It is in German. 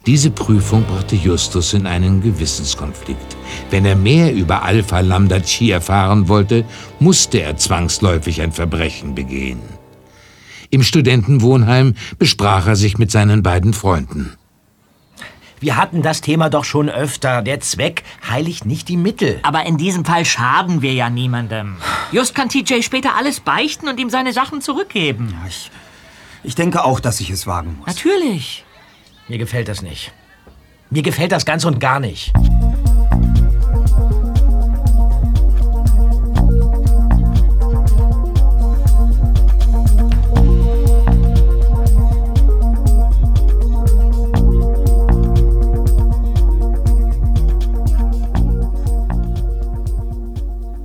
Diese Prüfung brachte Justus in einen Gewissenskonflikt. Wenn er mehr über Alpha Lambda Chi erfahren wollte, musste er zwangsläufig ein Verbrechen begehen. Im Studentenwohnheim besprach er sich mit seinen beiden Freunden. Wir hatten das Thema doch schon öfter. Der Zweck heiligt nicht die Mittel. Aber in diesem Fall schaden wir ja niemandem. Just kann TJ später alles beichten und ihm seine Sachen zurückgeben. Ja, ich denke auch, dass ich es wagen muss. Natürlich. Mir gefällt das nicht. Mir gefällt das ganz und gar nicht.